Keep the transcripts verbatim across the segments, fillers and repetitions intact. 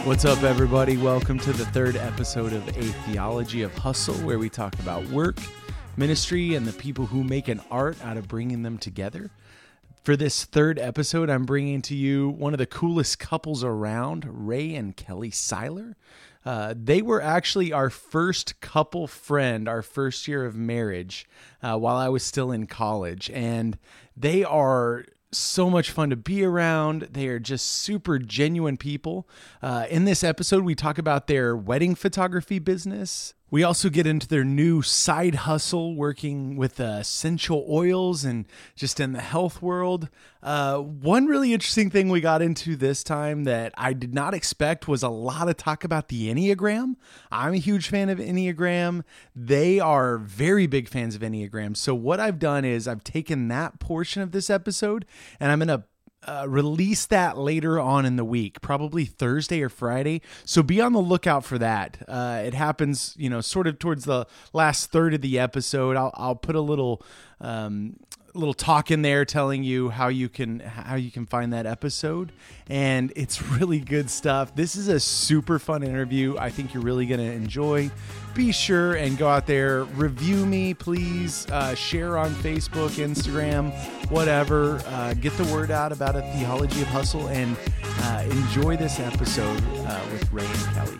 What's up, everybody? Welcome to the third episode of A Theology of Hustle, where we talk about work, ministry, and the people who make an art out of bringing them together. For this third episode, I'm bringing to you one of the coolest couples around, Ray and Kelly Seiler. Uh, they were actually our first couple friend, our first year of marriage, uh, while I was still in college. And they are so much fun to be around. They are just super genuine people. Uh, in this episode, we talk about their wedding photography business. We also get into their new side hustle working with uh, essential oils and just in the health world. Uh, one really interesting thing we got into this time that I did not expect was a lot of talk about the Enneagram. I'm a huge fan of Enneagram. They are very big fans of Enneagram. So what I've done is I've taken that portion of this episode and I'm going to Uh, release that later on in the week, probably Thursday or Friday. So be on the lookout for that. Uh, it happens, you know, sort of towards the last third of the episode. I'll I'll put a little um, little talk in there telling you how you can how you can find that episode, and it's really good stuff. This is a super fun interview. I think you're really going to enjoy. Be sure and go out there, review me, please. Uh, share on Facebook, Instagram, whatever. Uh, get the word out about A Theology of Hustle, and uh, enjoy this episode uh, with Ray and Kelly.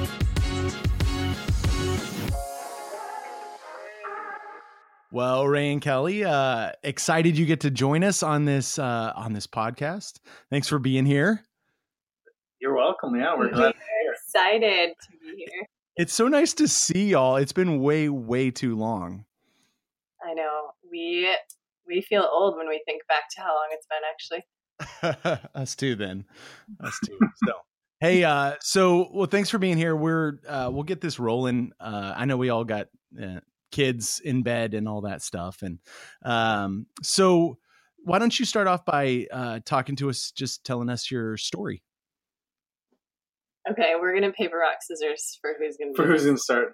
Well, Ray and Kelly, uh, excited you get to join us on this uh, on this podcast. Thanks for being here. You're welcome. Yeah, we're glad to be here. Excited to be here. It's so nice to see y'all. It's been way, way too long. I know. We we feel old when we think back to how long it's been, actually. Us too, then. Us too. So, hey, uh, so well, thanks for being here. We're uh, we'll get this rolling. Uh, I know we all got uh, kids in bed and all that stuff, and um, so why don't you start off by uh, talking to us, just telling us your story. Okay, we're gonna paper rock scissors for who's gonna for who's gonna start.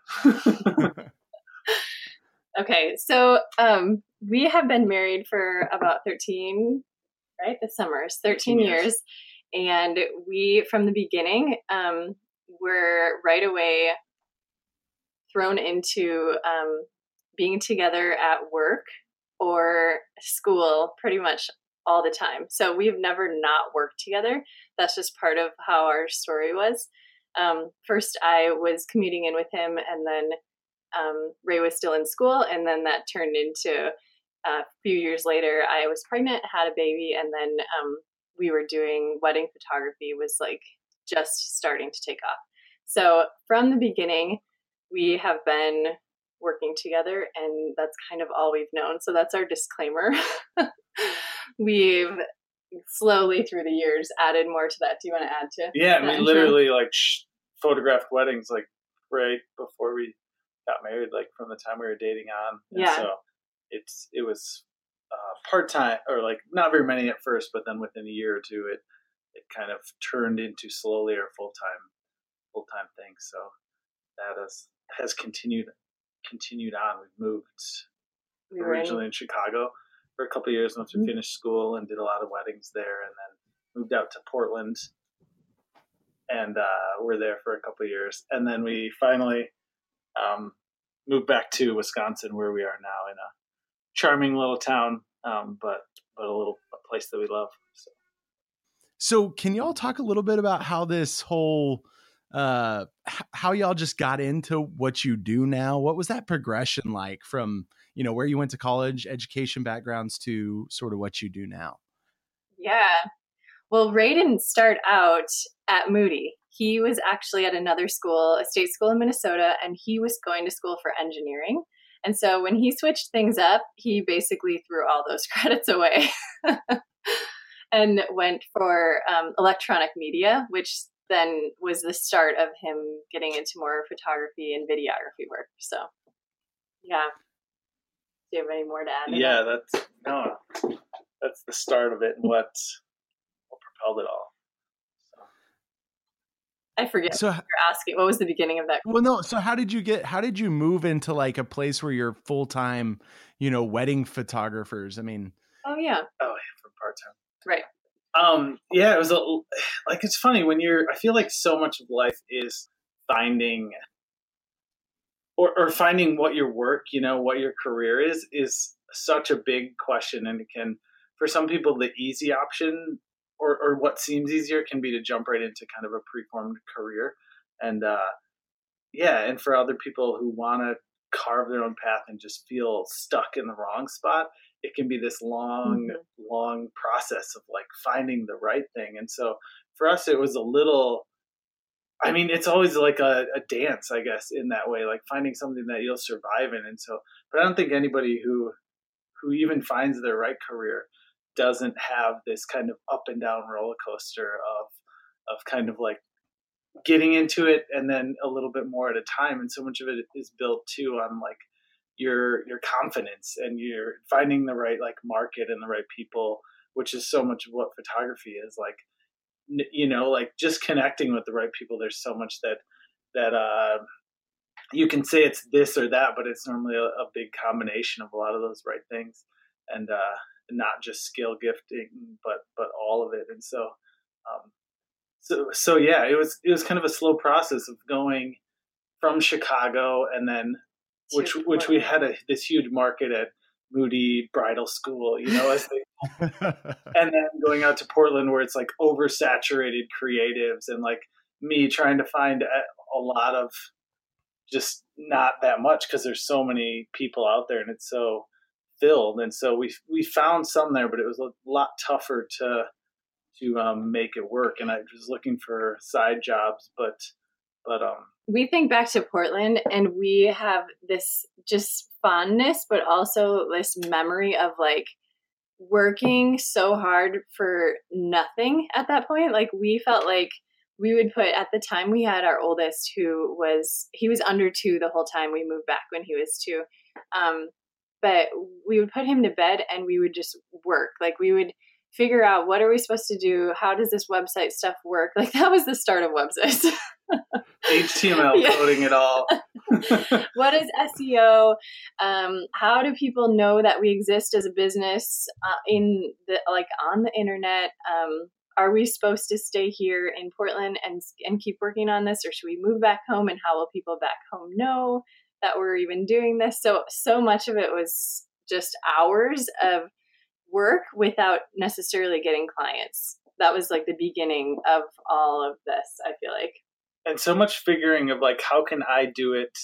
Okay, so um, we have been married for about thirteen, right? This summer is thirteen years. years, and we from the beginning um, were right away thrown into um, being together at work or school pretty much all the time. So we've never not worked together. That's just part of how our story was. Um, first, I was commuting in with him, and then um, Ray was still in school, and then that turned into uh, a few years later, I was pregnant, had a baby, and then um, we were doing wedding photography, was like just starting to take off. So from the beginning, we have been working together, and that's kind of all we've known. So that's our disclaimer. We've slowly through the years added more to that. Do you want to add to? Yeah, that we intro? literally like sh- photographed weddings like right before we got married, like from the time we were dating on. And yeah. So it's it was uh, part time, or like not very many at first, but then within a year or two, it it kind of turned into slowly our full time full time thing. So that has has continued continued on. We've moved We originally in, in Chicago for a couple of years once we mm-hmm. finished school, and did a lot of weddings there, and then moved out to Portland, and uh, we're there for a couple of years, and then we finally um, moved back to Wisconsin, where we are now, in a charming little town, um, but but a little a place that we love. So. So can y'all talk a little bit about how this whole uh, how y'all just got into what you do now? What was that progression like from, you know, where you went to college, education backgrounds, to sort of what you do now? Yeah. Well, Ray didn't start out at Moody. He was actually at another school, a state school in Minnesota, and he was going to school for engineering. And so when he switched things up, he basically threw all those credits away and went for um, electronic media, which then was the start of him getting into more photography and videography work. So, yeah. Do you have any more to add? Yeah, that? that's no, that's the start of it, and what what propelled it all. So. I forget so, what you're asking. What was the beginning of that? Well, no. So how did you get? How did you move into like a place where you're full time, you know, wedding photographers? I mean, oh yeah, oh yeah, from part time, right. Um, yeah, it was a, like, it's funny when you're, I feel like so much of life is finding or, or finding what your work, you know, what your career is, is such a big question. And it can, for some people, the easy option or, or what seems easier can be to jump right into kind of a preformed career. And, uh, yeah. And for other people who want to carve their own path and just feel stuck in the wrong spot, it can be this long, mm-hmm. long process of like finding the right thing. And so for us, it was a little, I mean, it's always like a, a dance, I guess, in that way, like finding something that you'll survive in. And so, but I don't think anybody who, who even finds their right career doesn't have this kind of up and down roller coaster of, of kind of like getting into it and then a little bit more at a time. And so much of it is built too on like your, your confidence and you're finding the right like market and the right people, which is so much of what photography is like. You know, like just connecting with the right people. There's so much that that uh, you can say it's this or that, but it's normally a, a big combination of a lot of those right things, and uh, not just skill gifting, but but all of it. And so, um, so so yeah, it was it was kind of a slow process of going from Chicago, and then which which we had a, this huge market at Moody Bridal School, you know, as they, and then going out to Portland where it's like oversaturated creatives and like me trying to find a, a lot of just not that much because there's so many people out there and it's so filled. And so we we found some there, but it was a lot tougher to to um, make it work. And I was looking for side jobs, but but um. We think back to Portland and we have this just fondness, but also this memory of like working so hard for nothing at that point. Like we felt like we would put, at the time we had our oldest who was, he was under two the whole time. We moved back when he was two. Um, but we would put him to bed and we would just work. Like we would figure out what are we supposed to do? How does this website stuff work? Like that was the start of websites. H T M L, yeah. Coding it all. What is S E O? Um, how do people know that we exist as a business uh, in the like on the internet? Um, are we supposed to stay here in Portland and and keep working on this, or should we move back home? And how will people back home know that we're even doing this? So so much of it was just hours of work without necessarily getting clients. That was like the beginning of all of this, I feel like. And so much figuring of like, how can I do it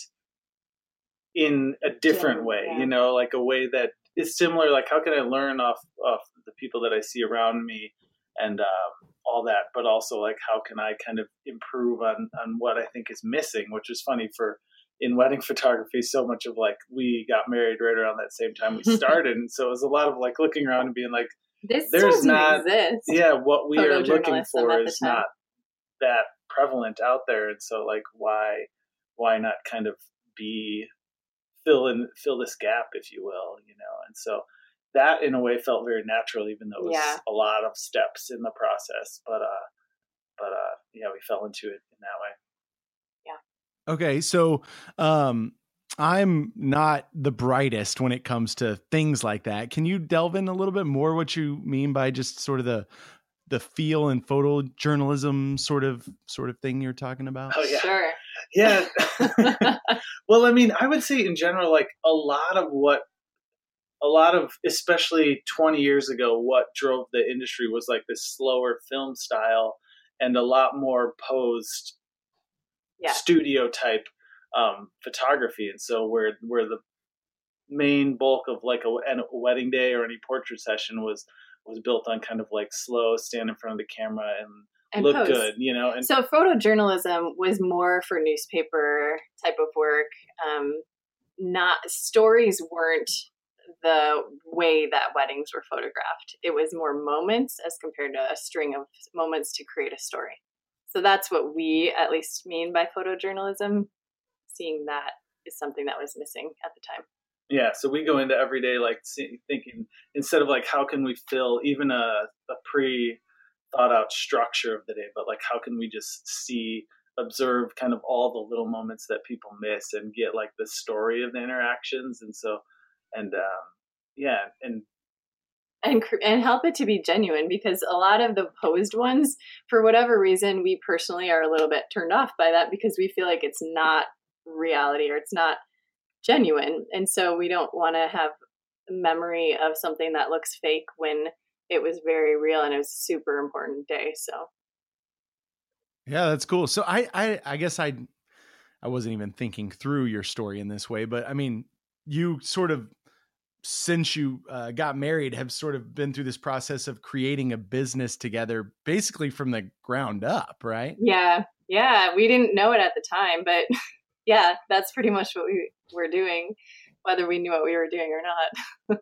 in a different yeah, way, yeah. you know, like a way that is similar. Like, how can I learn off, off the people that I see around me and um, all that, but also like, how can I kind of improve on, on what I think is missing, which is funny for in wedding photography, so much of like, we got married right around that same time we started. And so it was a lot of like looking around and being like, this there's not, exist. yeah, what we are looking for is not that prevalent out there. And so like, why, why not kind of be, fill in, fill this gap, if you will, you know? And so that in a way felt very natural, even though it was yeah. a lot of steps in the process, but, uh, but, uh, yeah, we fell into it in that way. Yeah. Okay. So, um, I'm not the brightest when it comes to things like that. Can you delve in a little bit more what you mean by just sort of the the feel and photojournalism sort of sort of thing you're talking about? Oh yeah. Sure. Yeah. Well, I mean, I would say in general, like a lot of what, a lot of, especially twenty years ago, what drove the industry was like this slower film style and a lot more posed yeah. studio type um, photography. And so where, where the main bulk of like a, a wedding day or any portrait session was, was built on kind of like slow, stand in front of the camera and, and look post. Good, you know? And so photojournalism was more for newspaper type of work. Um, not stories weren't the way that weddings were photographed. It was more moments as compared to a string of moments to create a story. So that's what we at least mean by photojournalism. Seeing that is something that was missing at the time. Yeah, so we go into every day like thinking, instead of like how can we fill even a, a pre thought out structure of the day, but like how can we just see, observe kind of all the little moments that people miss and get like the story of the interactions. And so, and um, yeah, and and and help it to be genuine, because a lot of the posed ones, for whatever reason, we personally are a little bit turned off by that because we feel like it's not reality or it's not genuine. And so we don't want to have memory of something that looks fake when it was very real and it was a super important day. So yeah, that's cool. So I, I, I guess I, I wasn't even thinking through your story in this way, but I mean, you sort of, since you uh, got married, have sort of been through this process of creating a business together, basically from the ground up, right? Yeah. Yeah. We didn't know it at the time, but yeah, that's pretty much what we were doing, whether we knew what we were doing or not.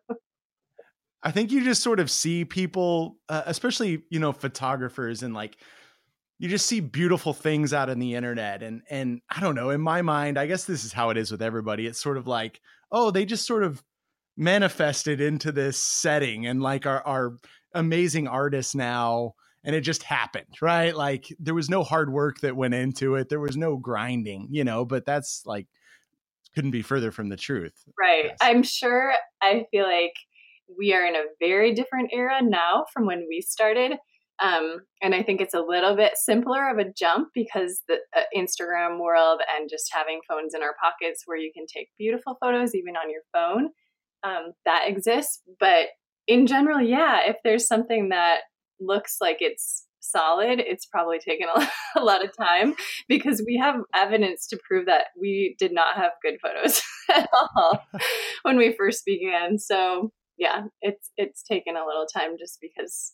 I think you just sort of see people, uh, especially, you know, photographers, and like, you just see beautiful things out on the internet. And, and I don't know, in my mind, I guess this is how it is with everybody. It's sort of like, oh, they just sort of manifested into this setting and like are, are amazing artists now. And it just happened, right? Like there was no hard work that went into it. There was no grinding, you know, but that's like, couldn't be further from the truth. Right. Yes. I'm sure, I feel like we are in a very different era now from when we started. Um, and I think it's a little bit simpler of a jump because the uh, Instagram world and just having phones in our pockets where you can take beautiful photos even on your phone, um, that exists. But in general, yeah, if there's something that looks like it's solid, it's probably taken a, a lot of time because we have evidence to prove that we did not have good photos at all when we first began. So yeah, it's it's taken a little time just because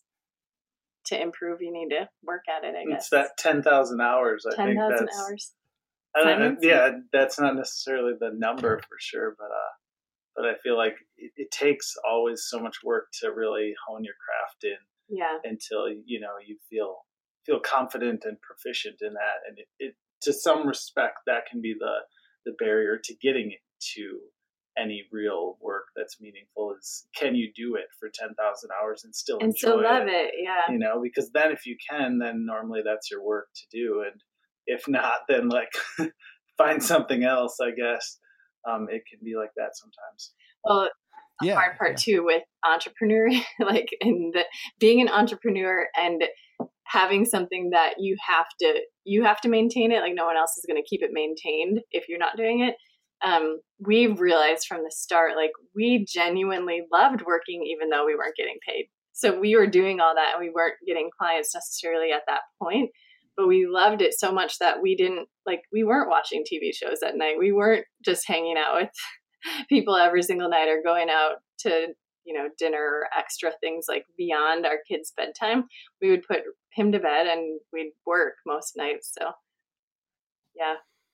to improve, you need to work at it, I guess. It's that ten thousand hours. I ten think thousand that's, hours. I don't know, yeah, that's not necessarily the number for sure, but uh, but I feel like it, it takes always so much work to really hone your craft in. Yeah. Until, you know, you feel feel confident and proficient in that, and it, it to some respect that can be the the barrier to getting to any real work that's meaningful is, can you do it for ten thousand hours and still and enjoy still love it? it? Yeah. You know, because then if you can, then normally that's your work to do, and if not, then like find something else, I guess. Um, it can be like that sometimes. Well, the yeah, hard part yeah. too with entrepreneur, like in the being an entrepreneur and having something that you have to you have to maintain it, like no one else is going to keep it maintained if you're not doing it. Um, we've realized from the start, like we genuinely loved working even though we weren't getting paid. So we were doing all that and we weren't getting clients necessarily at that point, but we loved it so much that we didn't like, we weren't watching T V shows at night. We weren't just hanging out with people every single night or going out to, you know, dinner or extra things like beyond our kids' bedtime. We would put him to bed and we'd work most nights. So yeah.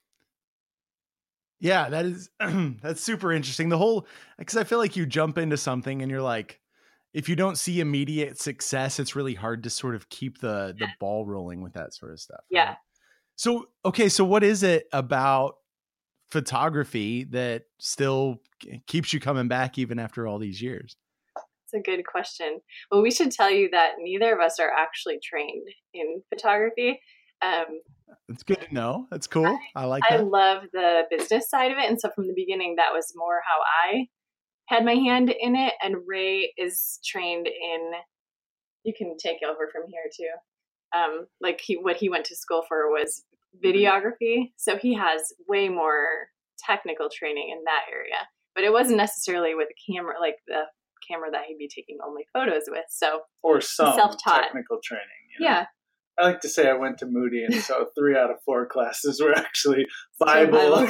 Yeah, that is, that's super interesting. The whole, because I feel like you jump into something and you're like, if you don't see immediate success, it's really hard to sort of keep the the ball rolling with that sort of stuff. Yeah. Right? So, okay. So what is it about photography that still keeps you coming back even after all these years? It's a good question. Well, we should tell you that neither of us are actually trained in photography. Um, That's good to know. That's cool. I, I like I that. love the business side of it. And so from the beginning, that was more how I had my hand in it. And Ray is trained in, you can take over from here too. Um, like he, what he went to school for was videography. So he has way more technical training in that area, but it wasn't necessarily with a camera, like the camera that he'd be taking only photos with. So or some self-taught technical training. You know? Yeah. I like to say I went to Moody, and so three out of four classes were actually Bible.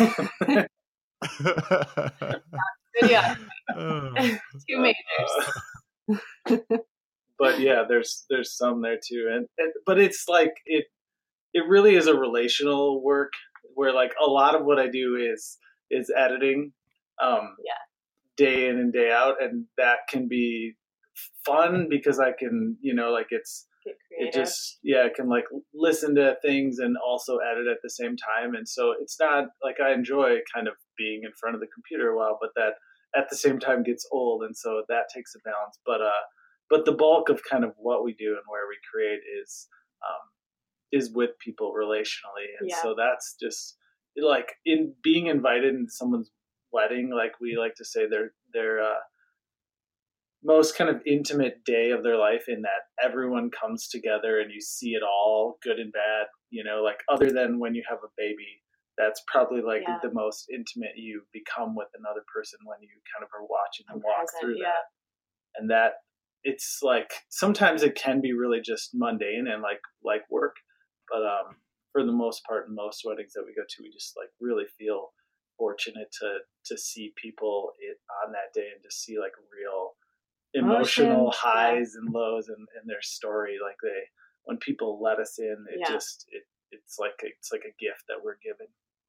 Yeah. Oh. Two majors. Uh, but yeah, there's there's some there too, and, and but it's like it it really is a relational work where like a lot of what I do is is editing, um, yeah, day in and day out, and that can be fun because I can, you know, like it's. It just, yeah, I can like listen to things and also edit at the same time. And so it's not like I enjoy kind of being in front of the computer a while, but that at the same time gets old. And so that takes a balance. But, uh, but the bulk of kind of what we do and where we create is, um, is with people relationally. And yeah. so that's just like in being invited into someone's wedding, like we like to say they're, they're, uh, most kind of intimate day of their life, in that everyone comes together and you see it all, good and bad, you know, like other than when you have a baby, that's probably like Yeah. the most intimate you become with another person, when you kind of are watching them I'm walk present, through yeah. that. And that it's like, sometimes it can be really just mundane and like, like work. But um, for the most part, in most weddings that we go to, we just like really feel fortunate to, to see people it, on that day, and to see like real emotional Emotion, highs and lows in, in their story. Like they, when people let us in, it Yeah. just, it, it's like, it's like a gift that we're given.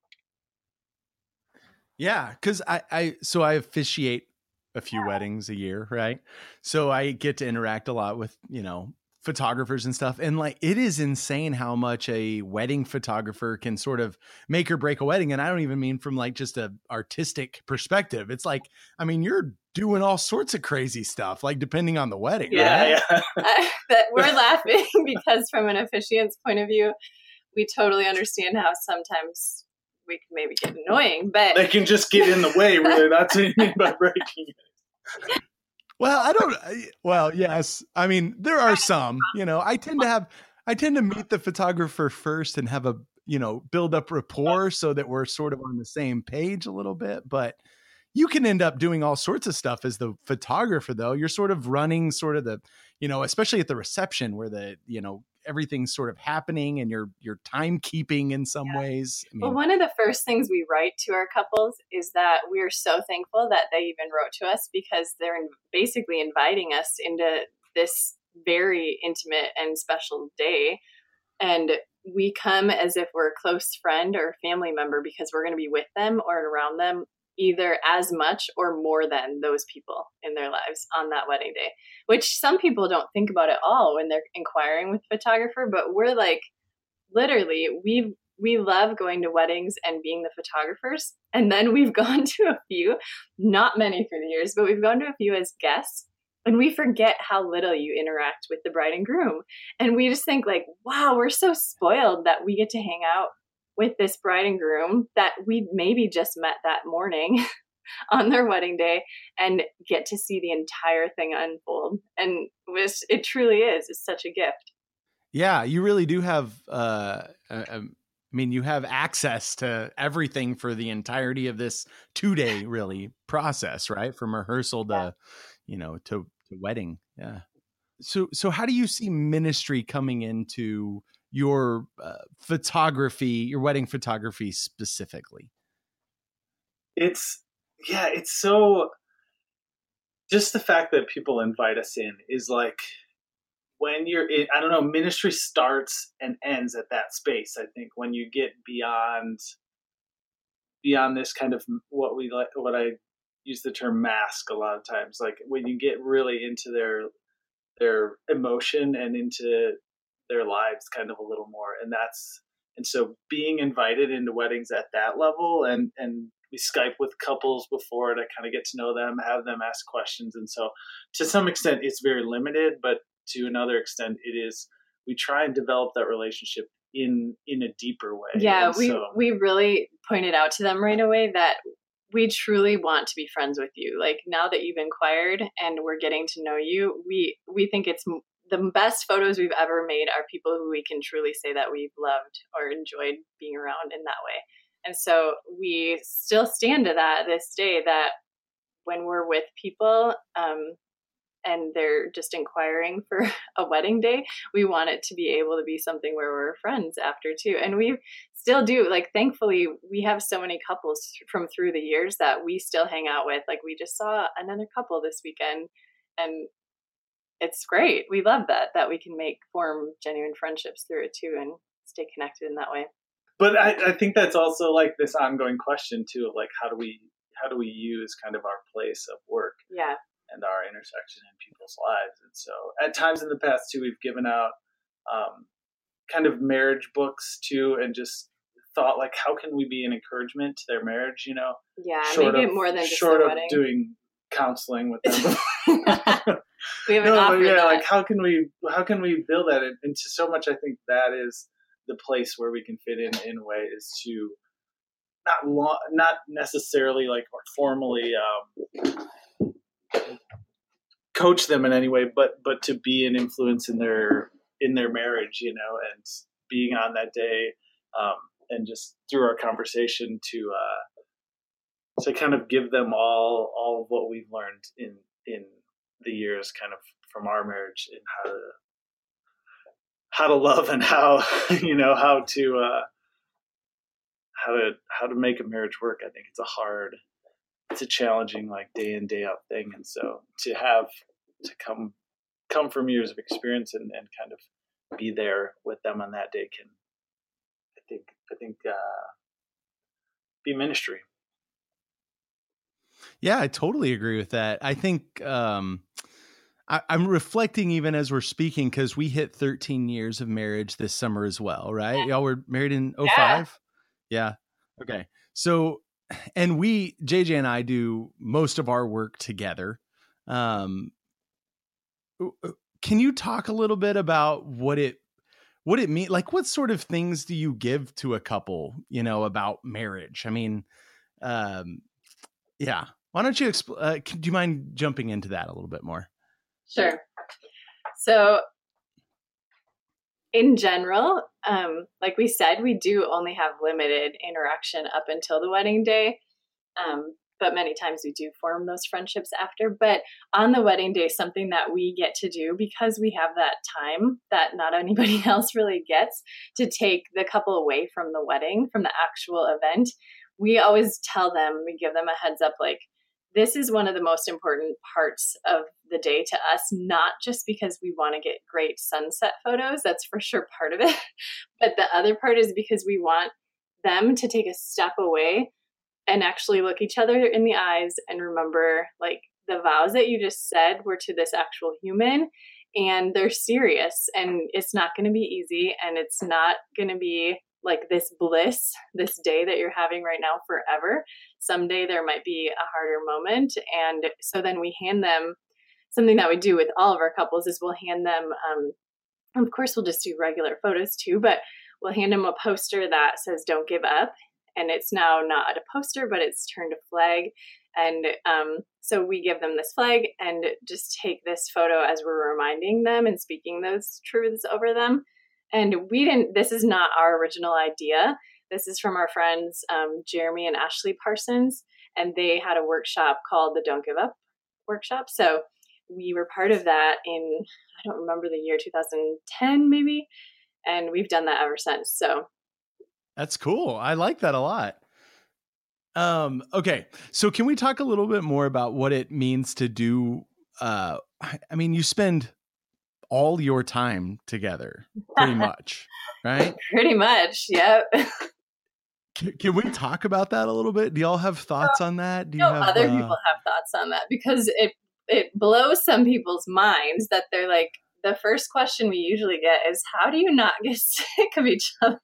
Yeah. Cause I, I, so I officiate a few weddings a year, right? So I get to interact a lot with, you know, photographers and stuff. And like, it is insane how much a wedding photographer can sort of make or break a wedding. And I don't even mean from like just a artistic perspective. It's like, I mean, you're doing all sorts of crazy stuff, like depending on the wedding. Yeah. Right? yeah. Uh, that we're laughing because from an officiant's point of view, we totally understand how sometimes we can maybe get annoying, but They can just get in the way, really. That's what you mean by breaking it. Well, I don't, I- well, yes. I mean, there are some, you know, I tend to have, I tend to meet the photographer first and have a, you know, build up rapport so that we're sort of on the same page a little bit. But you can end up doing all sorts of stuff as the photographer, though. You're sort of running sort of the, you know, especially at the reception where the, you know, everything's sort of happening and you're, you're timekeeping in some Yeah. ways. I mean, well, one of the first things we write to our couples is that we're so thankful that they even wrote to us, because they're in, basically inviting us into this very intimate and special day. And we come as if we're a close friend or family member, because we're going to be with them or around them either as much or more than those people in their lives on that wedding day, which some people don't think about at all when they're inquiring with a photographer. But we're like, literally, we we love going to weddings and being the photographers. And then we've gone to a few, not many through the years, but we've gone to a few as guests. And we forget how little you interact with the bride and groom. And we just think like, wow, we're so spoiled that we get to hang out with this bride and groom that we maybe just met that morning on their wedding day, and get to see the entire thing unfold. And it, was, it truly is. It's such a gift. yeah, you really do have, uh, uh, um, I mean, you have access to everything for the entirety of this two day really process, right? From rehearsal to, Yeah. you know, to, to wedding. Yeah. So, so how do you see ministry coming into your uh, photography, your wedding photography specifically? It's, yeah, it's so, just the fact that people invite us in is like, when you're in, I don't know, ministry starts and ends at that space. I think when you get beyond, beyond this kind of what we like, what I use the term mask a lot of times, like when you get really into their, their emotion and into their lives kind of a little more. And that's, and so being invited into weddings at that level, and, and we Skype with couples before to kind of get to know them, have them ask questions. And so to some extent it's very limited, but to another extent it is, we try and develop that relationship in, in a deeper way. Yeah. And We, so, we really pointed out to them right away that we truly want to be friends with you. Like, now that you've inquired and we're getting to know you, we, we think it's the best photos we've ever made are people who we can truly say that we've loved or enjoyed being around in that way. And so we still stand to that this day, that when we're with people, um, and they're just inquiring for a wedding day, we want it to be able to be something where we're friends after too. And we still do, like, thankfully we have so many couples from through the years that we still hang out with. Like, we just saw another couple this weekend, and it's great. We love that, that we can make form genuine friendships through it too, and stay connected in that way. but I, I think that's also like this ongoing question too, of like, how do we, how do we use kind of our place of work Yeah. and our intersection in people's lives? And so at times in the past too, we've given out um, kind of marriage books too, and just thought like, how can we be an encouragement to their marriage, you know? Yeah. Short Maybe of, more than just short the of wedding. doing counseling with them. We haven't no, but offered yeah, that. like how can we, how can we build that into so much? I think that is the place where we can fit in in a way, is to not lo- not necessarily like or formally um, coach them in any way, but but to be an influence in their in their marriage, you know, and being on that day, um, and just through our conversation to uh, to kind of give them all all of what we've learned in in the years, kind of from our marriage, and how to how to love and how you know how to uh, how to how to make a marriage work. I think it's a hard, it's a challenging, like, day in, day out thing, and so to have to come come from years of experience and, and kind of be there with them on that day can, I think I think uh, be ministry. Yeah, I totally agree with that. I think um, I, I'm reflecting even as we're speaking, because we hit thirteen years of marriage this summer as well, right? Y'all were married in oh five? Yeah. yeah. Okay. So, and we, J J and I, do most of our work together. Um, can you talk a little bit about what it, what it means? Like, what sort of things do you give to a couple, you know, about marriage? I mean, um, yeah. Why don't you, expl- uh, do you mind jumping into that a little bit more? Sure. So in general, um, like we said, we do only have limited interaction up until the wedding day. Um, but many times we do form those friendships after. But on the wedding day, something that we get to do, because we have that time that not anybody else really gets, to take the couple away from the wedding, from the actual event, we always tell them, we give them a heads up, like, this is one of the most important parts of the day to us, not just because we want to get great sunset photos. That's for sure part of it. But the other part is because we want them to take a step away and actually look each other in the eyes and remember, like, the vows that you just said were to this actual human, and they're serious, and it's not going to be easy, and it's not going to be like this bliss, this day that you're having right now forever. Someday there might be a harder moment. And so then we hand them something that we do with all of our couples is we'll hand them, um, of course, we'll just do regular photos too, but we'll hand them a poster that says, "Don't give up." And it's now not a poster, but it's turned a flag. And um, so we give them this flag and just take this photo as we're reminding them and speaking those truths over them. And we didn't, this is not our original idea. This is from our friends, um, Jeremy and Ashley Parsons, and they had a workshop called the Don't Give Up workshop. So we were part of that in, I don't remember the year, two thousand ten maybe. And we've done that ever since. So that's cool. I like that a lot. Um, okay. So can we talk a little bit more about what it means to do, uh, I mean, you spend all your time together pretty much, right? Pretty much. Yep. Can, can we talk about that a little bit? Do y'all have thoughts on that? Do you no, have other uh... people have thoughts on that, because it, it blows some people's minds that they're like, the first question we usually get is, how do you not get sick of each other?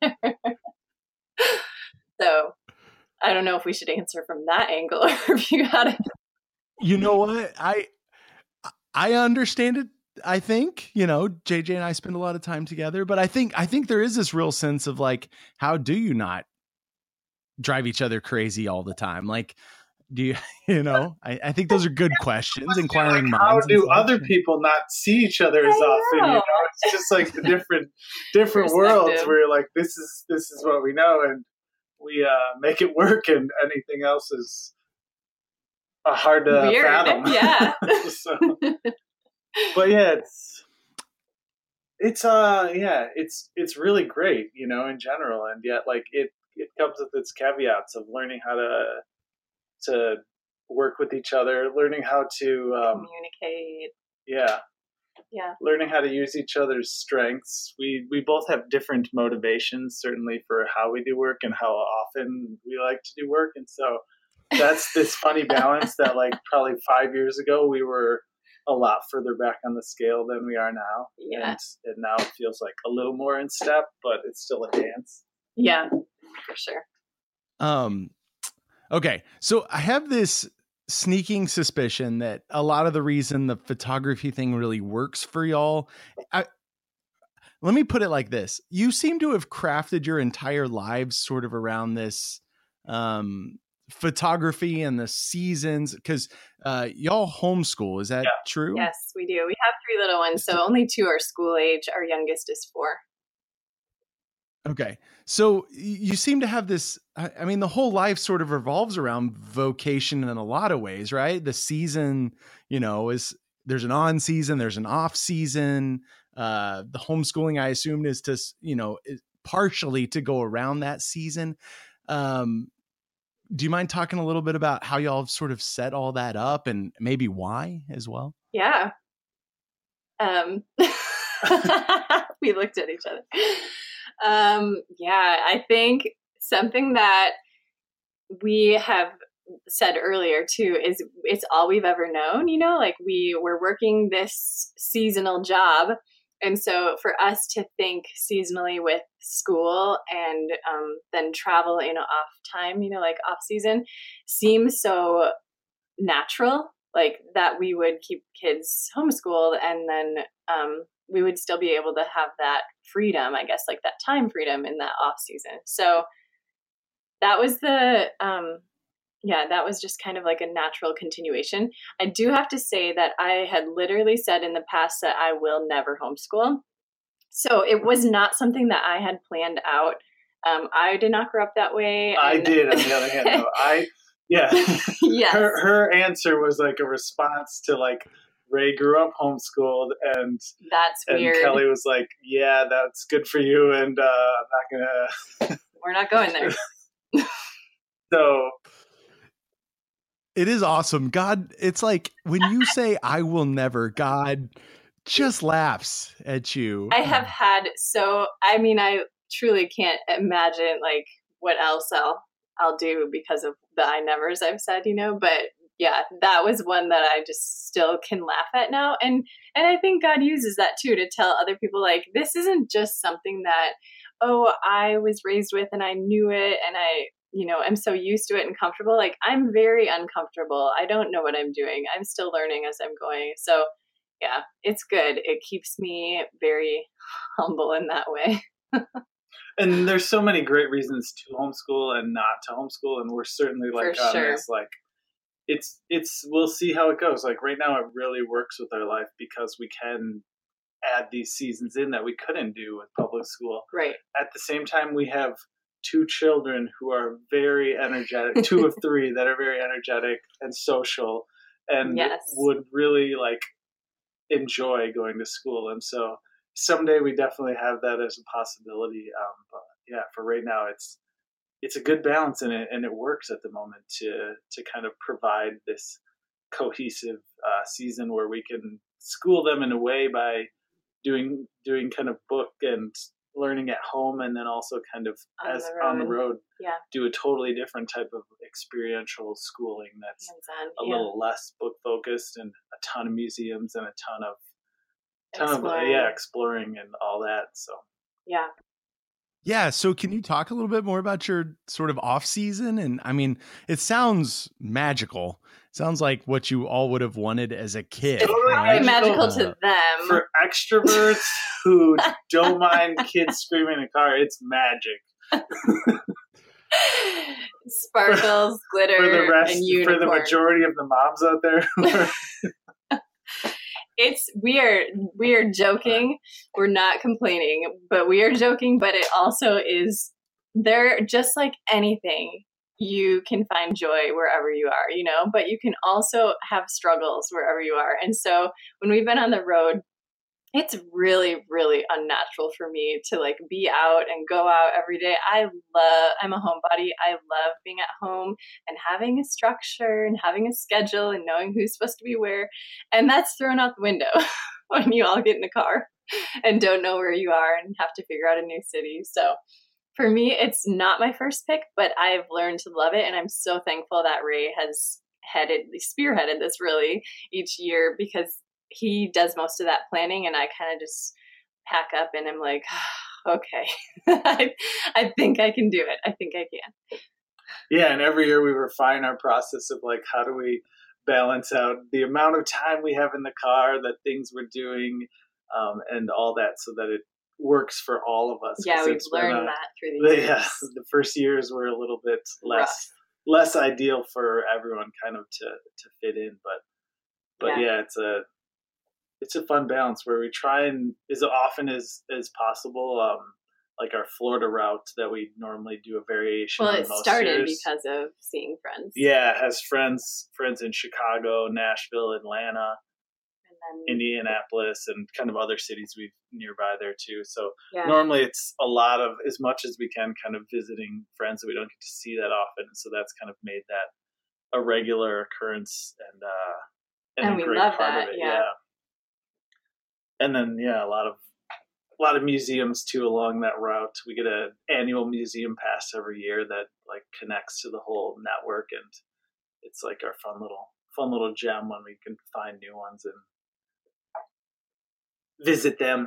So I don't know if we should answer from that angle or if you had it. You know what? I, I understand it. I think, you know, J J and I spend a lot of time together, but I think, I think there is this real sense of like, how do you not drive each other crazy all the time? Like, do you, you know, I, I think those are good questions, inquiring like, minds. How do other people not see each other as often? You know, it's just like the different, different worlds where you're like, this is, this is what we know. And we uh, make it work, and anything else is uh, hard to Weird. fathom. Yeah. So, but yeah, it's, it's, uh, yeah, it's, it's really great, you know, in general. And yet, like, it, it comes with its caveats of learning how to, to work with each other, learning how to um, communicate. Yeah. Yeah. Learning how to use each other's strengths. We, we both have different motivations, certainly, for how we do work and how often we like to do work. And so that's this funny balance that, like, probably five years ago, we were a lot further back on the scale than we are now. Yeah. And, and now it feels like a little more in step, but it's still a dance. Yeah, for sure. Um, okay. So I have this sneaking suspicion that a lot of the reason the photography thing really works for y'all, I, let me put it like this. You seem to have crafted your entire lives sort of around this, um, photography and the seasons, because uh, y'all homeschool. Is that Yeah. true? Yes, we do. We have three little ones, so only two are school age. Our youngest is four. Okay. So you seem to have this, I mean, the whole life sort of revolves around vocation in a lot of ways, right? The season, you know, is there's an on season, there's an off season. Uh, the homeschooling, I assumed, is to, you know, partially to go around that season. Um, do you mind talking a little bit about how y'all sort of set all that up and maybe why as well? Yeah. Um, we looked at each other. Um, yeah, I think something that we have said earlier too is it's all we've ever known, you know, like we were working this seasonal job. And so for us to think seasonally with school and um, then travel in off time, you know, like off season seems so natural, like that we would keep kids homeschooled and then um, we would still be able to have that freedom, I guess, like that time freedom in that off season. So that was the, um, yeah, that was just kind of like a natural continuation. I do have to say that I had literally said in the past that I will never homeschool. So it was not something that I had planned out. Um, I did not grow up that way. I and- did, on the other hand, though. I, yeah. Yes. Her, her answer was like a response to like, Ray grew up homeschooled, and That's and weird. Kelly was like, "Yeah, that's good for you," and uh, I'm not gonna. We're not going there. So it is awesome. God, it's like when you say "I will never," God just laughs at you. I have had so. I mean, I truly can't imagine like what else I'll I'll do because of the I nevers I've said, you know, but. Yeah, that was one that I just still can laugh at now. And and I think God uses that too to tell other people like, this isn't just something that, oh, I was raised with and I knew it and I, you know, I'm so used to it and comfortable. Like I'm very uncomfortable. I don't know what I'm doing. I'm still learning as I'm going. So yeah, it's good. It keeps me very humble in that way. And there's so many great reasons to homeschool and not to homeschool. And we're certainly like For on sure. this, like, It's, it's, we'll see how it goes. Like right now, it really works with our life because we can add these seasons in that we couldn't do with public school. Right. At the same time, we have two children who are very energetic, two of three that are very energetic and social and Yes. would really like enjoy going to school. And so someday we definitely have that as a possibility. Um, but yeah, for right now, it's, it's a good balance in it, and it works at the moment to to kind of provide this cohesive uh, season where we can school them in a way by doing doing kind of book and learning at home, and then also kind of On as the on the road. road, Yeah. do a totally different type of experiential schooling that's Hands-on. a Yeah. little less book focused and a ton of museums and a ton of ton of Exploring. yeah exploring and all that. So Yeah. Yeah. So can you talk a little bit more about your sort of off season? And I mean, it sounds magical. Sounds like what you all would have wanted as a kid. It's Totally very magical. magical to them. for extroverts who don't mind kids screaming in a car, it's magic. Sparkles, glitter, For the rest, and for unicorn. the majority of the moms out there, who are- It's we are we are joking. We're not complaining, but we are joking. But it also is. They're just like anything. You can find joy wherever you are, you know. But you can also have struggles wherever you are. And so when we've been on the road, it's really, really unnatural for me to like be out and go out every day. I love, I'm a homebody. I love being at home and having a structure and having a schedule and knowing who's supposed to be where. And that's thrown out the window when you all get in the car and don't know where you are and have to figure out a new city. So for me, it's not my first pick, but I've learned to love it. And I'm so thankful that Ray has headed, spearheaded this really each year, because he does most of that planning and I kind of just pack up and I'm like, oh, okay, I, I think I can do it. I think I can. yeah. And every year we refine our process of like, how do we balance out the amount of time we have in the car, the things we're doing, um, and all that, so that it works for all of us. Yeah, 'Cause we've it's been learned a- that through the the, years. yeah, the first years were a little bit less. Rough. less ideal for everyone kind of to, to fit in. But, but yeah. yeah, it's a, it's a fun balance where we try and as often as, as possible, um, like our Florida route that we normally do a variation. Well, it most started years. because of seeing friends. Yeah, it has friends, friends in Chicago, Nashville, Atlanta, and then Indianapolis, and kind of other cities we've nearby there too. So yeah. normally it's a lot of, as much as we can, kind of visiting friends that we don't get to see that often. So that's kind of made that a regular occurrence and uh, and, and a we great love part that. of it. Yeah. yeah. And then yeah, a lot of. A lot of museums too along that route. We get an annual museum pass every year that like connects to the whole network, and it's like our fun little fun little gem when we can find new ones and visit them.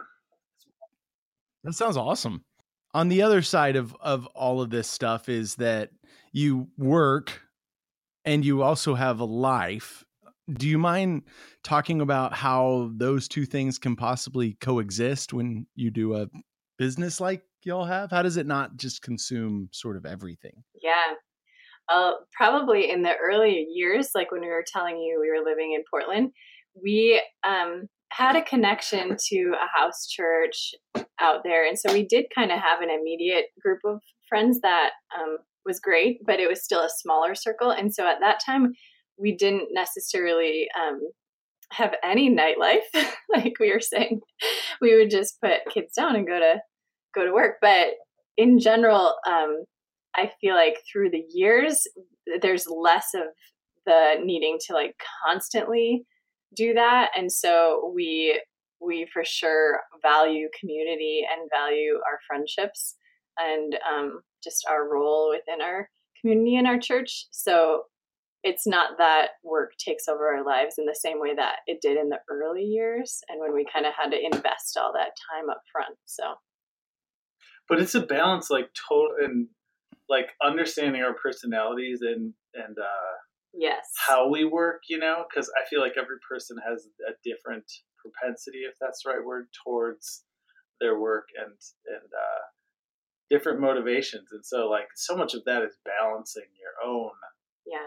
That sounds awesome. On the other side of of all of this stuff is that you work and you also have a life. Do you mind talking about how those two things can possibly coexist when you do a business like y'all have? How does it not just consume sort of everything? Yeah. Uh, probably in the early years, like when we were telling you we were living in Portland, we um, had a connection to a house church out there. And so we did kind of have an immediate group of friends that um, was great, but it was still a smaller circle. And so at that time, we didn't necessarily um, have any nightlife, like we were saying. We would just put kids down and go to go to work. But in general, um, I feel like through the years, there's less of the needing to like constantly do that, and so we we for sure value community and value our friendships and um, just our role within our community and our church. So it's not that work takes over our lives in the same way that it did in the early years and when we kind of had to invest all that time up front. So, but it's a balance, like total and like understanding our personalities and, and, uh, yes, how we work, you know, because I feel like every person has a different propensity, if that's the right word, towards their work and, and, uh, different motivations. And so like so much of that is balancing your own, yeah,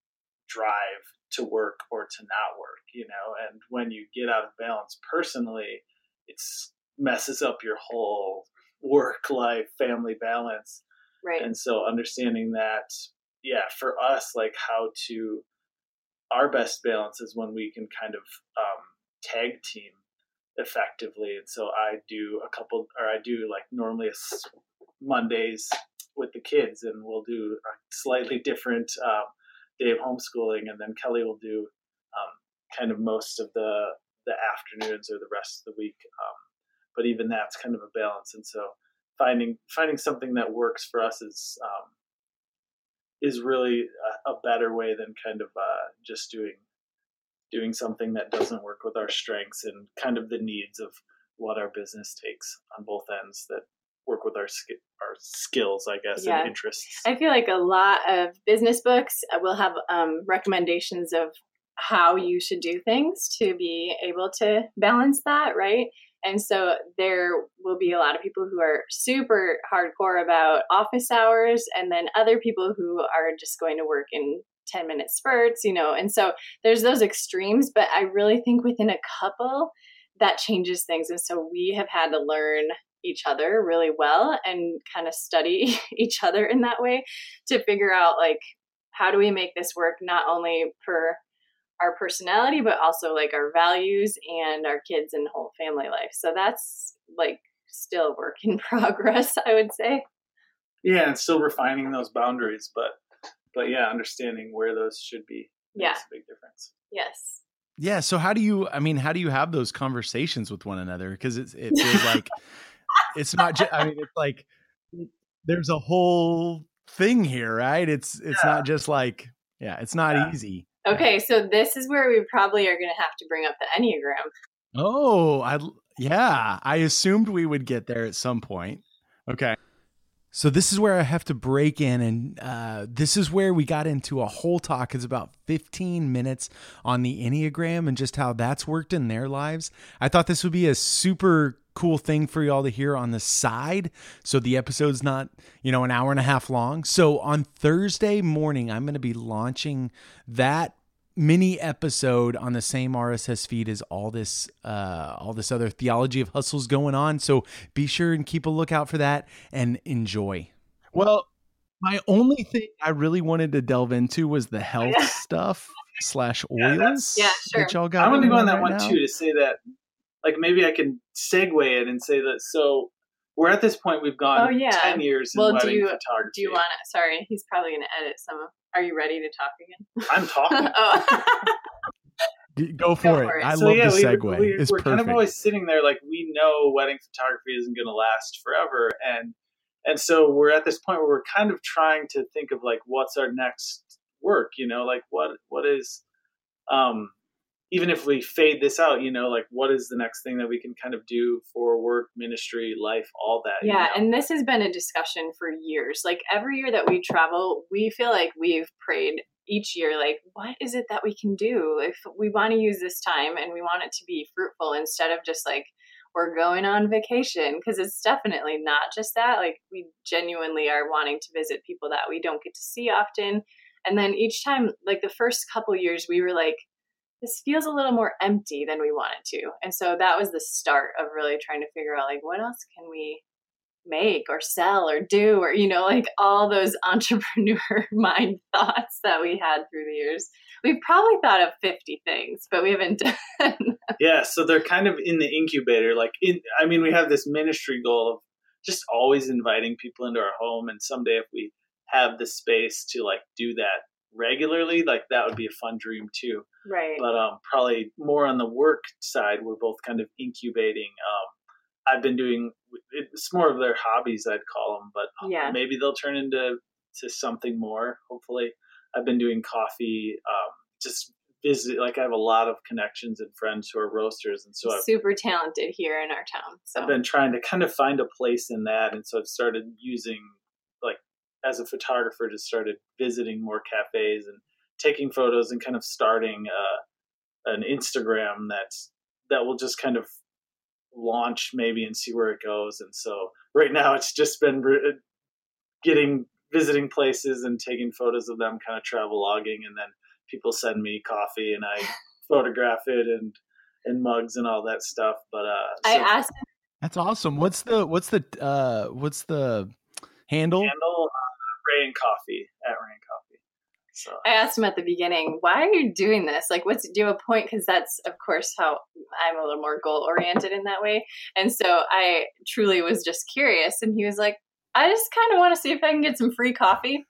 drive to work or to not work, you know, and when you get out of balance personally, it's messes up your whole work life, family balance. Right. And so understanding that, yeah, for us, like how to, our best balance is when we can kind of um, tag team effectively. And so I do a couple, or I do like normally a Mondays with the kids, and we'll do a slightly different um, day of homeschooling, and then Kelly will do um, kind of most of the the afternoons or the rest of the week. Um, but even that's kind of a balance, and so finding finding something that works for us is um, is really a, a better way than kind of uh, just doing doing something that doesn't work with our strengths and kind of the needs of what our business takes on both ends that work with our our skills, I guess, yeah. and interests. I feel like a lot of business books will have um, recommendations of how you should do things to be able to balance that, right? And so there will be a lot of people who are super hardcore about office hours, and then other people who are just going to work in ten minute spurts, you know. And so there's those extremes, but I really think within a couple that changes things. And so we have had to learn each other really well and kind of study each other in that way to figure out like, how do we make this work not only for our personality, but also like our values and our kids and whole family life. So that's like still work in progress, I would say. Yeah. And still refining those boundaries, but, but yeah, understanding where those should be makes yeah. a big difference. Yes. Yeah. So how do you, I mean, how do you have those conversations with one another? Because it, it feels like it's not just, I mean, it's like there's a whole thing here, right? It's, it's yeah. not just like, yeah, it's not yeah. easy. Okay. So this is where we probably are going to have to bring up the Enneagram. Oh, I, yeah, I assumed we would get there at some point. Okay. So this is where I have to break in, and uh, this is where we got into a whole talk. It's about fifteen minutes on the Enneagram and just how that's worked in their lives. I thought this would be a super cool thing for y'all to hear on the side. So the episode's not, you know, an hour and a half long. So on Thursday morning, I'm going to be launching that mini episode on the same R S S feed as all this, uh, all this other Theology of Hustle's going on. So be sure and keep a lookout for that and enjoy. Well, my only thing I really wanted to delve into was the health Yeah. stuff slash Yeah, oils. Yeah, sure. That y'all got I want to go on going that right one now. too to say that, like, maybe I can segue it and say that. So we're at this point, we've gone Oh, yeah. ten years in Well, do wedding you- photography. Do you want to? Sorry, he's probably going to edit some of. Are you ready to talk again? I'm talking. oh. D- Go for Go it. for it. I So, love yeah, the we- segue. we- it's we're perfect. kind of always sitting there like we know wedding photography isn't going to last forever, and and so we're at this point where we're kind of trying to think of like what's our next work, you know, like what what is, um, even if we fade this out, you know, like what is the next thing that we can kind of do for work, ministry, life, all that. you Yeah, know? and this has been a discussion for years. Like every year that we travel, we feel like we've prayed each year, like, what is it that we can do if we want to use this time and we want it to be fruitful instead of just like, we're going on vacation? Because it's definitely not just that. Like, we genuinely are wanting to visit people that we don't get to see often. And then each time, like the first couple years, we were like, this feels a little more empty than we wanted to. And so that was the start of really trying to figure out, like, what else can we make or sell or do, or, you know, like all those entrepreneur mind thoughts that we had through the years. We've probably thought of fifty things, but we haven't done. Yeah, so they're kind of in the incubator. Like, in, I mean, we have this ministry goal of just always inviting people into our home, and someday if we have the space to like do that regularly, like that would be a fun dream too. Right. But um, probably more on the work side, we're both kind of incubating. Um, I've been doing, it's more of their hobbies, I'd call them, but Yeah. maybe they'll turn into to something more, hopefully. I've been doing coffee, um, just visit, like I have a lot of connections and friends who are roasters. And so I've, Super talented here in our town. So I've been trying to kind of find a place in that. And so I've started using, like, as a photographer, just started visiting more cafes and taking photos and kind of starting uh, an Instagram that's, that will just kind of launch maybe and see where it goes. And so right now it's just been re- getting visiting places and taking photos of them, kind of travel logging, and then people send me coffee and I photograph it and and mugs and all that stuff. But uh so I asked him, That's awesome. What's the what's the uh what's the handle? handle uh, Ray and Coffee at Ray and Coffee. So I asked him at the beginning, why are you doing this? Like, what's, do you have a point? Because that's, of course, how I'm a little more goal oriented in that way. And so I truly was just curious. And he was like, I just kind of want to see if I can get some free coffee.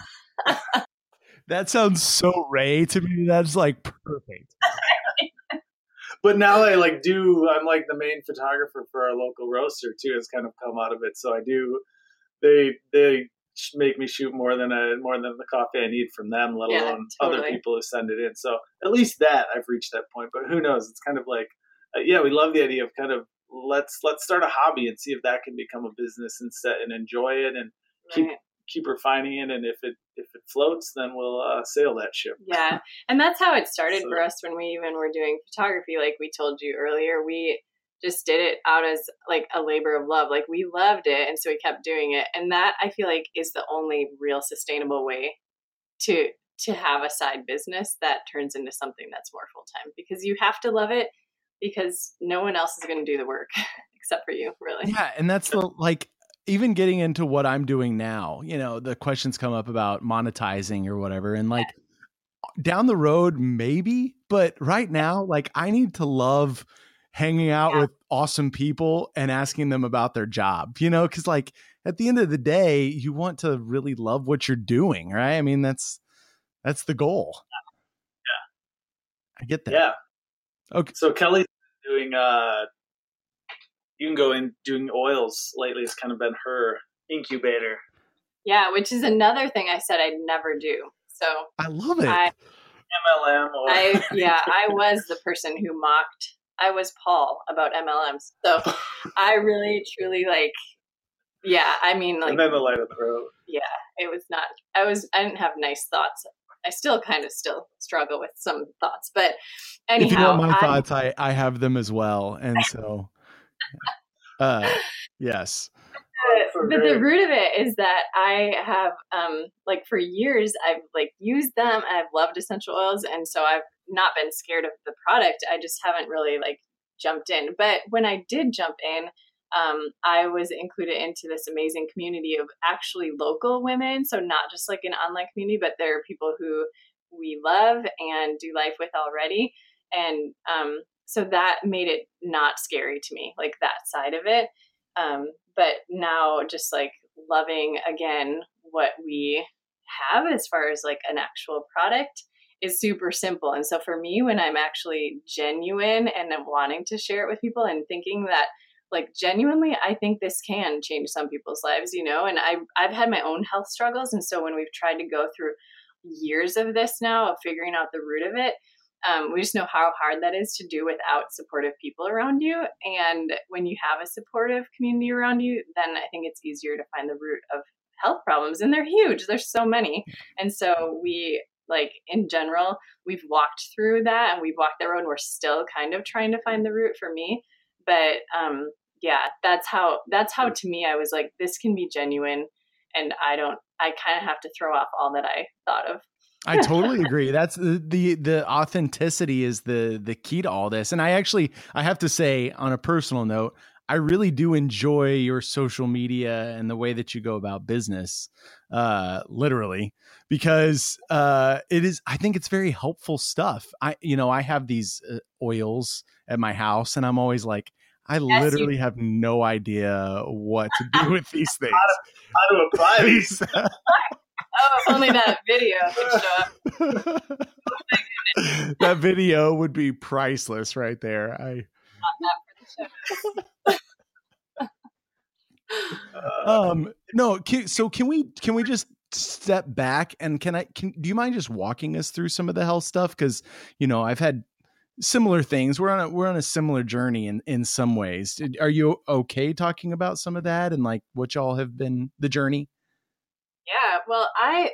That sounds so Ray to me. That's like perfect. but now I like do I'm like the main photographer for our local roaster too. Has kind of come out of it. So I do they they make me shoot more than a more than the coffee I need from them, let Yeah, alone totally. other people who send it in. So at least that I've reached that point. But who knows? It's kind of like uh, yeah, we love the idea of kind of let's let's start a hobby and see if that can become a business and set and enjoy it and keep Right. keep refining it. And if it if it floats, then we'll uh, sail that ship. Yeah. And that's how it started So- for us when we even were doing photography. Like we told you earlier, we just did it out as like a labor of love. Like we loved it. And so we kept doing it. And that I feel like is the only real sustainable way to to have a side business that turns into something that's more full time, because you have to love it, because no one else is going to do the work except for you, really. Yeah, and that's the like even getting into what I'm doing now, you know, the questions come up about monetizing or whatever. And like down the road, maybe, but right now, like I need to love hanging out Yeah. with awesome people and asking them about their job, you know, because like at the end of the day, you want to really love what you're doing, right? I mean, that's that's the goal. Yeah. I get that. Yeah. Okay. So Kelly's doing uh you can go in doing oils lately. It's kind of been her incubator. Yeah, which is another thing I said I'd never do. So I love it. I M L M or I yeah, I was the person who mocked. I was Paul about M L Ms. So I really truly like yeah, I mean like and then the light of the road. it was not I was I didn't have nice thoughts. I still kind of still struggle with some thoughts. But if you anyhow, want my I, thoughts, I, I have them as well. And so Uh, yes. But the root of it is that I have, um, like for years, I've like used them. I've loved essential oils. And so I've not been scared of the product. I just haven't really like jumped in. But when I did jump in, um, I was included into this amazing community of actually local women. So not just like an online community, but there are people who we love and do life with already. And um, so that made it not scary to me, like that side of it. Um, but now just like loving again what we have as far as like an actual product is super simple. And so for me, when I'm actually genuine and I'm wanting to share it with people and thinking that like genuinely, I think this can change some people's lives, you know, and I, I've had my own health struggles. And so when we've tried to go through years of this now of figuring out the root of it, Um, we just know how hard that is to do without supportive people around you. And when you have a supportive community around you, then I think it's easier to find the root of health problems. And they're huge. There's so many. And so we, like in general, we've walked through that and we've walked that road and we're still kind of trying to find the root for me. But um, yeah, that's how, that's how to me, I was like, this can be genuine. And I don't, I kind of have to throw off all that I thought of. I totally agree. That's the, the, the authenticity is the, the key to all this. And I actually, I have to say on a personal note, I really do enjoy your social media and the way that you go about business, uh, literally, because, uh, it is, I think it's very helpful stuff. I, you know, I have these uh, oils at my house and I'm always like, I yes, literally you- have no idea what to do with these things. how, to, how to apply these. Oh, if only that video would show up. That video would be priceless right there. I um no, can, so can we can we just step back and can I can do you mind just walking us through some of the health stuff, cuz you know, I've had similar things. We're on a we're on a similar journey in in some ways. Are you okay talking about some of that and like what y'all have been the journey? Yeah, well, I,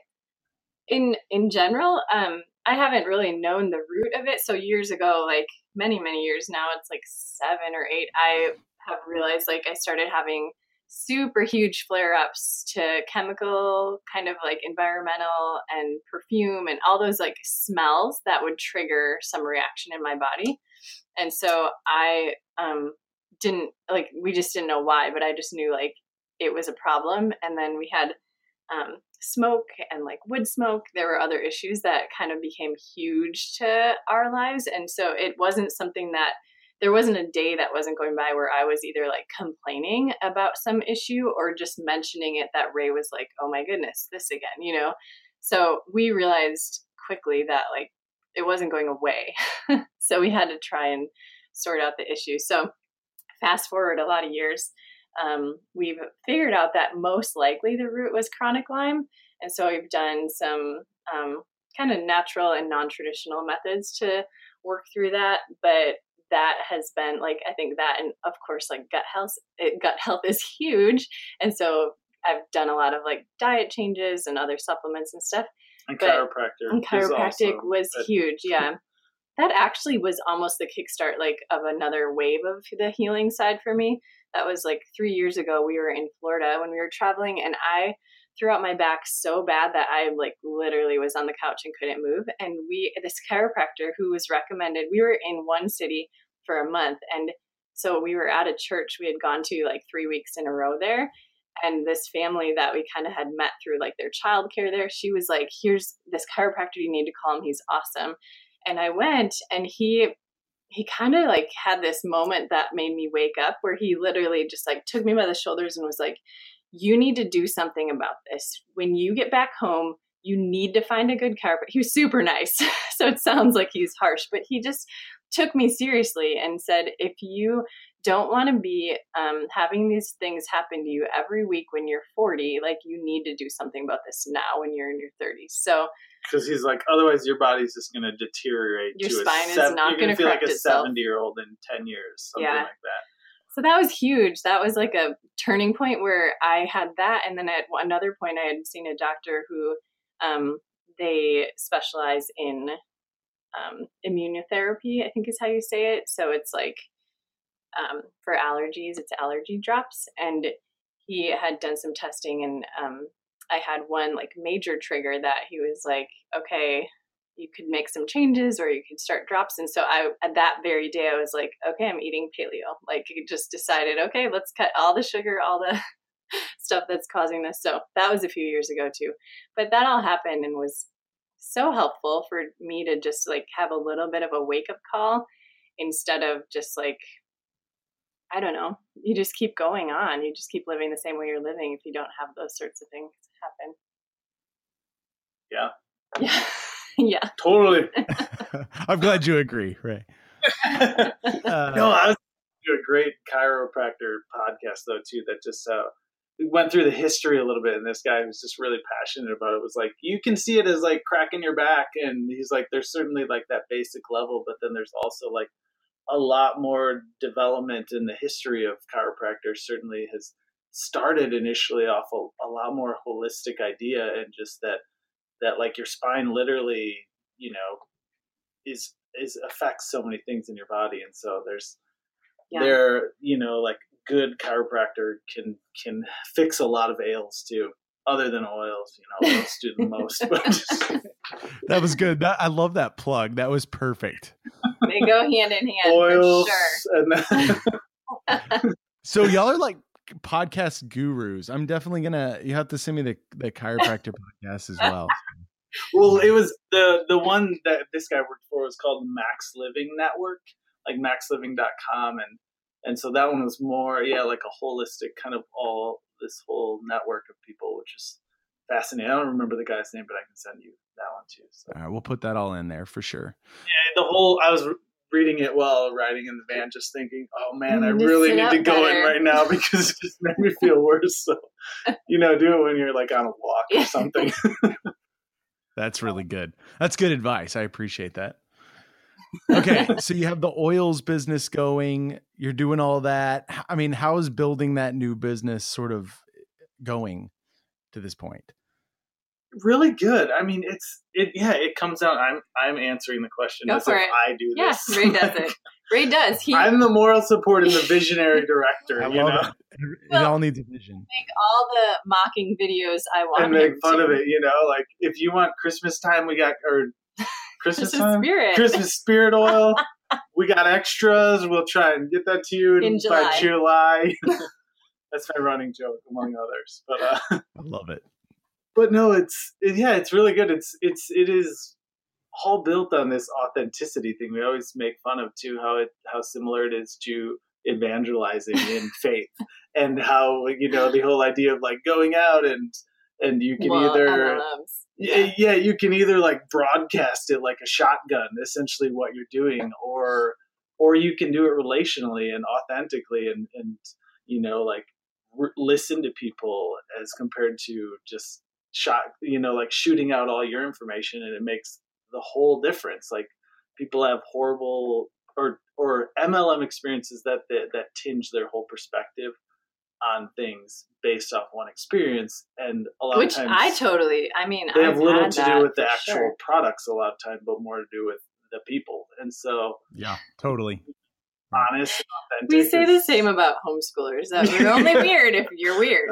in, in general, um, I haven't really known the root of it. So years ago, like many, many years now, it's like seven or eight, I have realized like I started having super huge flare ups to chemical kind of like environmental and perfume and all those like smells that would trigger some reaction in my body. And so I, um, didn't like, we just didn't know why, but I just knew like it was a problem. And then we had Um, smoke and like wood smoke. There were other issues that kind of became huge to our lives. And so it wasn't something that there wasn't a day that wasn't going by where I was either like complaining about some issue or just mentioning it that Ray was like, oh my goodness, this again, you know? So we realized quickly that like it wasn't going away. So we had to try and sort out the issue. So fast forward a lot of years, Um, we've figured out that most likely the root was chronic Lyme. And so we've done some um, kind of natural and non-traditional methods to work through that. But that has been like, I think that, and of course, like gut health, it, gut health is huge. And so I've done a lot of like diet changes and other supplements and stuff. And but, chiropractor. And chiropractic was good. Huge. Yeah. That actually was almost the kickstart like of another wave of the healing side for me. That was like three years ago. We were in Florida when we were traveling and I threw out my back so bad that I like literally was on the couch and couldn't move. And we, this chiropractor who was recommended, we were in one city for a month. And so we were at a church we had gone to like three weeks in a row there. And this family that we kind of had met through like their childcare there, she was like, here's this chiropractor, you need to call him. He's awesome. And I went and he he kind of like had this moment that made me wake up where he literally just like took me by the shoulders and was like, you need to do something about this. When you get back home, you need to find a good chiropractor. He was super nice. So it sounds like he's harsh, but he just took me seriously and said, if you don't want to be um, having these things happen to you every week when you're forty, like you need to do something about this now when you're in your thirties. So because he's like, otherwise your body's just going to deteriorate. Your to spine a is seven, not going to feel correct like a itself. seventy year old in ten years, something yeah. like that. So that was huge. That was like a turning point where I had that. And then at another point, I had seen a doctor who um, they specialize in um, immunotherapy, I think is how you say it. So it's like um, for allergies. It's allergy drops. And he had done some testing, and um, I had one like major trigger that he was like, okay, you could make some changes or you could start drops. And so I, at that very day, I was like, okay, I'm eating paleo. Like, just decided, okay, let's cut all the sugar, all the stuff that's causing this. So that was a few years ago too, but that all happened and was so helpful for me to just like have a little bit of a wake up call instead of just like, I don't know, you just keep going on. You just keep living the same way you're living if you don't have those sorts of things happen. Yeah. Yeah. Yeah. Totally. I'm glad you agree, Ray. Uh, no, I was doing a great chiropractor podcast though too. That just uh, we went through the history a little bit, and this guy who's just really passionate about it was like, you can see it as like cracking your back, and he's like, there's certainly like that basic level, but then there's also like a lot more development in the history of chiropractor. Certainly has started initially off a, a lot more holistic idea, and just that. that like your spine literally, you know, is, is affects so many things in your body. And so there's, yeah. there, you know, like good chiropractor can, can fix a lot of ails too, other than oils, you know, oils do the most. But that was good. That, I love that plug. That was perfect. They go hand in hand. Oils. For sure. And then so y'all are like podcast gurus. I'm definitely gonna, you have to send me the, the chiropractor podcast as well. Well, it was the the one that this guy worked for was called Max Living Network, like max living dot com, and and so that one was more, yeah, like a holistic kind of all this whole network of people, which is fascinating. I don't remember the guy's name, but I can send you that one too. So. All right, we'll put that all in there for sure. Yeah, the whole I was reading it while riding in the van, just thinking, oh man, I just really need to go better. in right now because it just made me feel worse. So, you know, do it when you're like on a walk or something. That's really good. That's good advice. I appreciate that. Okay. So you have the oils business going, you're doing all that. I mean, how is building that new business sort of going to this point? Really good. I mean, it's, it, yeah, it comes out. I'm, I'm answering the question Go as for if it. I do Yeah, this. Ray does it. Ray does. He I'm the moral support and the visionary director, I you love know, it. It Well, all needs a vision. make all the mocking videos I want and make him fun to. of it. You know, like if you want Christmas time, we got, or Christmas Christmas time, spirit. Christmas spirit oil. We got extras. We'll try and get that to you In by July. July. That's my running joke among others, but, uh, I love it. but no, it's, it, yeah, it's really good. It's, it's, it is all built on this authenticity thing. We always make fun of too, how it, how similar it is to evangelizing in faith, and how, you know, the whole idea of like going out and, and you can Well, either, M L Ms. yeah, yeah, you can either like broadcast it like a shotgun, essentially what you're doing, or, or you can do it relationally and authentically and, and, you know, like re- listen to people as compared to just shot, you know, like shooting out all your information, and it makes the whole difference. Like people have horrible or, or M L M experiences that, that, that tinge their whole perspective on things based off one experience. And a lot Which of times I totally, I mean, they I've have little had to that do with the for actual sure. products a lot of time, but more to do with the people. And so Yeah, totally. honest and authentic. We say the is- same about homeschoolers, that we're only weird if you're weird.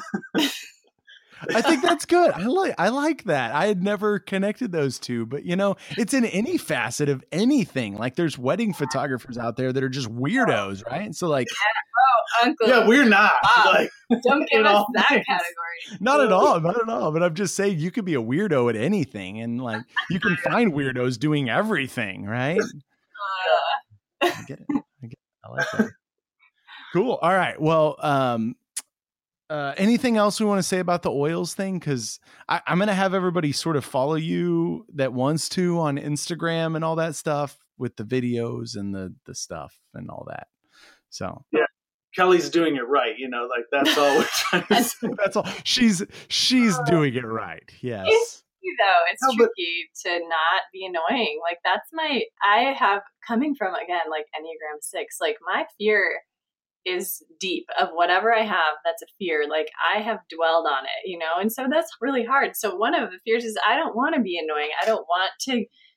I think that's good. I like I like that. I had never connected those two, but you know, it's in any facet of anything. Like there's wedding photographers out there that are just weirdos, right? So like Uncle, Yeah, we're not. Wow. Like, don't give in us all that things. category. not at all, not at all. But I'm just saying you could be a weirdo at anything, and like you can find weirdos doing everything, right? Uh, I get it. I get it. I like that. Cool. All right. Well, um, uh, anything else we want to say about the oils thing? Because I'm going to have everybody sort of follow you that wants to on Instagram and all that stuff with the videos and the the stuff and all that. So Kelly's doing it right, you know, like that's all we're trying to say. that's all. She's she's doing it right. Yes. It's tricky, though. It's No, but- tricky to not be annoying. Like that's my, I have coming from, again, like Enneagram six, like my fear is deep of whatever I have that's a fear. Like I have dwelled on it, you know, and so that's really hard. So one of the fears is I don't want to be annoying. I don't want to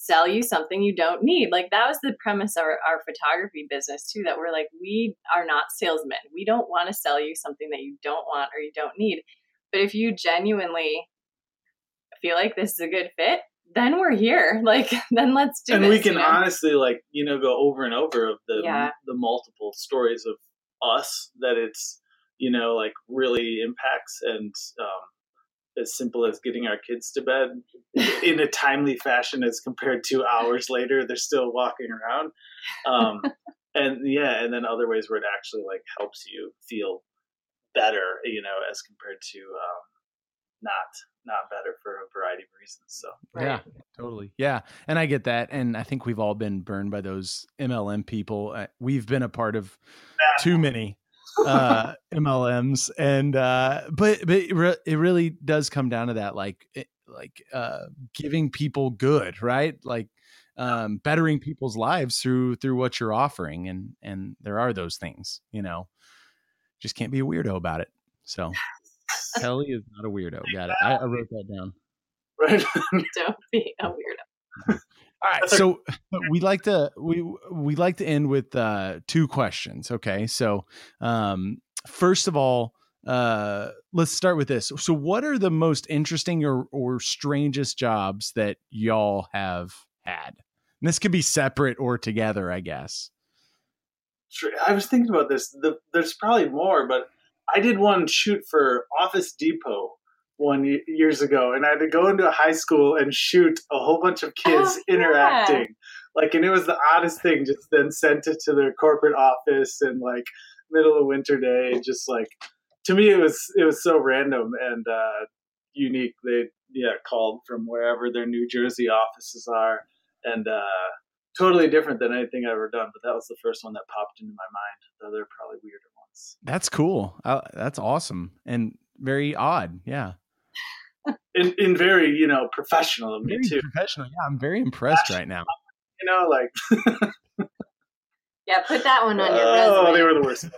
sell you something you don't need. Like that was the premise of our, our photography business too, that we're like, we are not salesmen. We don't want to sell you something that you don't want or you don't need. But if you genuinely feel like this is a good fit, then we're here. Like, then let's do and this. And we can you know? honestly, like, you know, go over and over of the yeah. the multiple stories of us that it's, you know, like really impacts, and um, as simple as getting our kids to bed in a timely fashion as compared to hours later, they're still walking around. Um, and yeah, and then other ways where it actually like helps you feel better, you know, as compared to um, not not better for a variety of reasons. So yeah, totally. Yeah. And I get that. And I think we've all been burned by those M L M people. Uh, we've been a part of too many uh, M L Ms. And, uh, but, but it, re- it really does come down to that, like, it, like, uh, giving people good, right? Like, um, bettering people's lives through, through what you're offering. And, and there are those things, you know, just can't be a weirdo about it. So Kelly is not a weirdo. Got it. I, I wrote that down. Right. Don't be a weirdo. All right. So we like to, we, we like to end with, uh, two questions. Okay. So, um, first of all, uh, let's start with this. So what are the most interesting or, or strangest jobs that y'all have had? And this could be separate or together, I guess. I was thinking about this. The, there's probably more, but I did one shoot for Office Depot one years ago, and I had to go into a high school and shoot a whole bunch of kids oh, interacting. Yeah. Like, and it was the oddest thing. Just then sent it to their corporate office and like middle of winter day. Just like, to me, it was it was so random and uh, unique. They yeah called from wherever their New Jersey offices are, and uh, totally different than anything I've ever done. But that was the first one that popped into my mind. Though they're probably weirder ones. That's cool. Uh, that's awesome and very odd. Yeah. In, in very, you know, professional of me very too. Professional. Yeah, I'm very impressed right now. You know, like. Yeah, put that one on your oh, resume. Oh, they were the worst.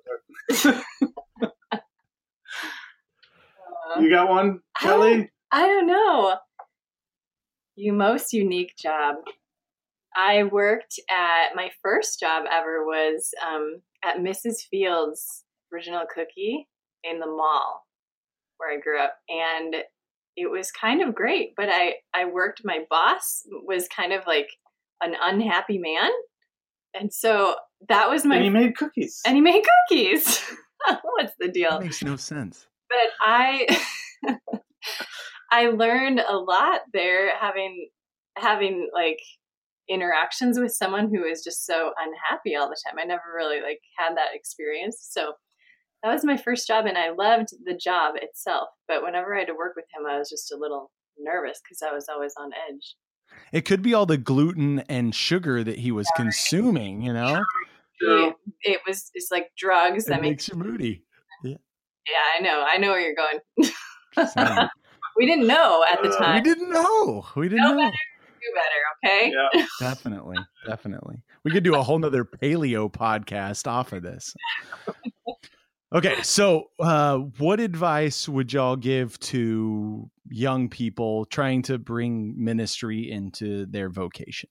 You got one, Kelly? I don't, I don't know. You most unique job. I worked at, my first job ever was um, at Missus Fields' Original Cookie in the mall where I grew up. And it was kind of great, but I, I worked, my boss was kind of like an unhappy man. And so that was my... And he made cookies. And he made cookies. What's the deal? That makes no sense. But I... I learned a lot there having, having like interactions with someone who is just so unhappy all the time. I never really like had that experience. So that was my first job and I loved the job itself. But whenever I had to work with him, I was just a little nervous because I was always on edge. It could be all the gluten and sugar that he was yeah. consuming, you know? It, it was, it's like drugs. It that makes make, you moody. Yeah. Yeah, I know. I know where you're going. We didn't know at the time. We didn't know. We didn't know. know. Better, do better, okay? Yeah. Definitely. Definitely. We could do a whole nother paleo podcast off of this. Okay. So uh, what advice would y'all give to young people trying to bring ministry into their vocation?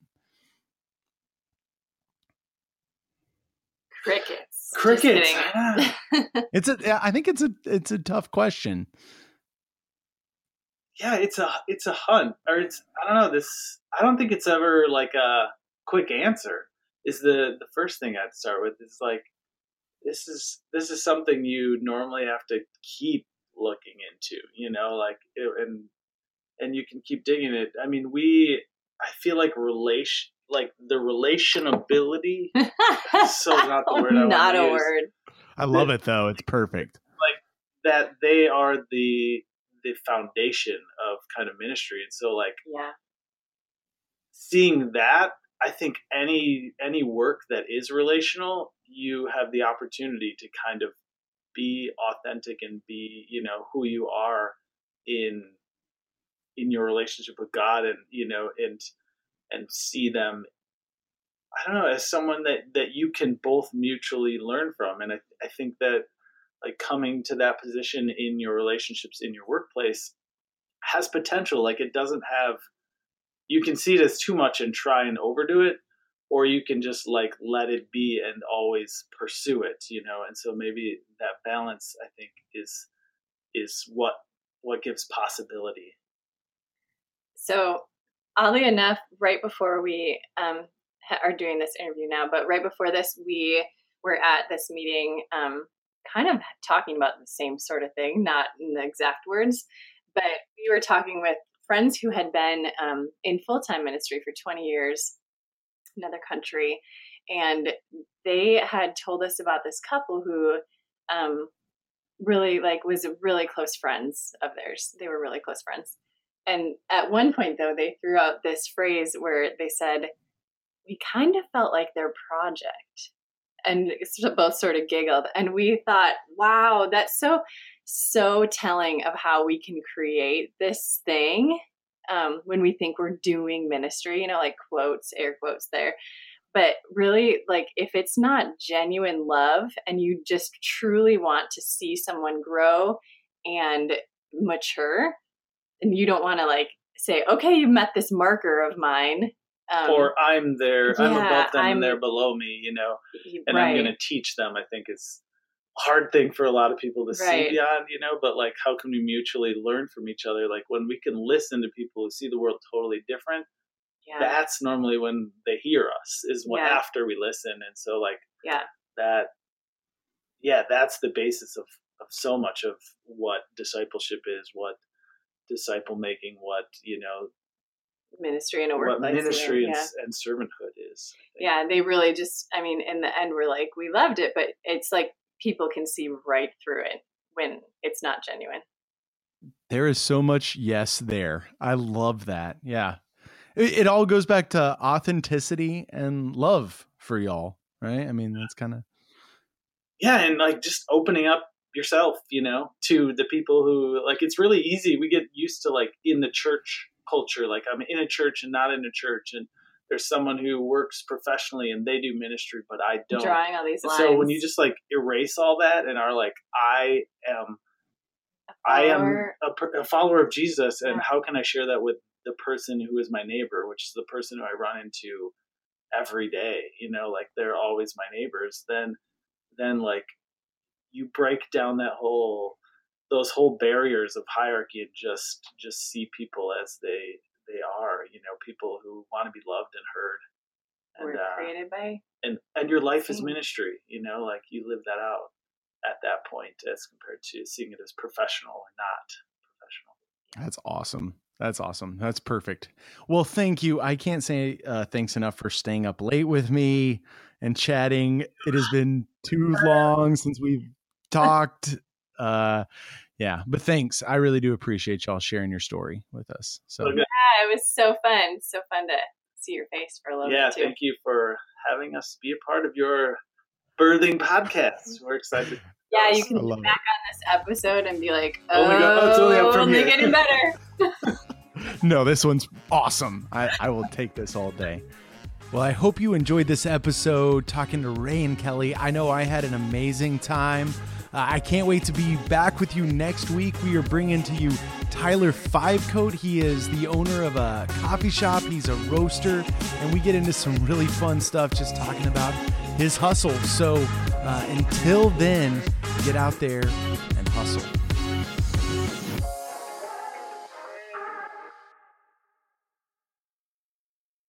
Crickets. Crickets. It's a, I think it's a, it's a tough question. Yeah, it's a it's a hunt, or it's I don't know this. I don't think it's ever like a quick answer. Is the the first thing I'd start with is like this is this is something you normally have to keep looking into, you know, like and and you can keep digging it. I mean, we I feel like relation like the relationability. So not the word. I not a use. word. I love it though. It's perfect. Like that they are the. the foundation of kind of ministry. And so like yeah. seeing that, I think any, any work that is relational, you have the opportunity to kind of be authentic and be, you know, who you are in, in your relationship with God and, you know, and, and see them, I don't know, as someone that, that you can both mutually learn from. And I, I think that, like coming to that position in your relationships in your workplace has potential. Like it doesn't have you can see it as too much and try and overdo it, or you can just like let it be and always pursue it, you know? And so maybe that balance, I think, is, is what, what gives possibility. So oddly enough, right before we um, ha- are doing this interview now, but right before this, we were at this meeting, um, kind of talking about the same sort of thing, not in the exact words, but we were talking with friends who had been um, in full-time ministry for twenty years in another country. And they had told us about this couple who um, really like was really close friends of theirs. They were really close friends. And at one point though, they threw out this phrase where they said, we kind of felt like their project. And both sort of giggled. And we thought, wow, that's so, so telling of how we can create this thing um, when we think we're doing ministry, you know, like quotes, air quotes there. But really, like, if it's not genuine love and you just truly want to see someone grow and mature, and you don't want to, like, say, okay, you met this marker of mine. Um, or I'm there, yeah, I'm above them I'm, and they're below me, you know, and right. I'm going to teach them, I think is a hard thing for a lot of people to right. see beyond, you know, but like, how can we mutually learn from each other? Like when we can listen to people who see the world totally different, yeah. that's normally when they hear us is when yeah. after we listen. And so like yeah, that, yeah, that's the basis of, of so much of what discipleship is, what disciple making, what, you know, ministry in a workplace. What ministry and, yeah. and servanthood is. Yeah, they really just, I mean, in the end, we're like, we loved it, but it's like people can see right through it when it's not genuine. There is so much yes there. I love that. Yeah. It, it all goes back to authenticity and love for y'all, right? I mean, that's kind of. Yeah, and like just opening up yourself, you know, to the people who, like, it's really easy. We get used to, like, in the church culture, like I'm in a church and not in a church, and there's someone who works professionally and they do ministry, but I don't. Drawing all these lines. So when you just like erase all that and are like, I am, I am a, a follower of Jesus, and yeah. how can I share that with the person who is my neighbor, which is the person who I run into every day? You know, like they're always my neighbors. Then, then like you break down that whole. those whole barriers of hierarchy and just, just see people as they, they are, you know, people who want to be loved and heard. And, We're uh, created by. And, and your life is ministry, you know, like you live that out at that point as compared to seeing it as professional or not professional. That's awesome. That's awesome. That's perfect. Well, thank you. I can't say uh, thanks enough for staying up late with me and chatting. It has been too long since we've talked. Uh, yeah, but thanks. I really do appreciate y'all sharing your story with us. So yeah, it was so fun. So fun to see your face for a little yeah, bit too. Yeah, thank you for having us be a part of your birthing podcast. We're excited. Yeah, you can look back it. on this episode and be like, oh, oh my God, oh, it's only up from only here. getting better. No, this one's awesome. I, I will take this all day. Well, I hope you enjoyed this episode talking to Ray and Kelly. I know I had an amazing time. Uh, I can't wait to be back with you next week. We are bringing to you Tyler Fivecoat. He is the owner of a coffee shop. He's a roaster, and we get into some really fun stuff just talking about his hustle. So uh, until then, get out there and hustle.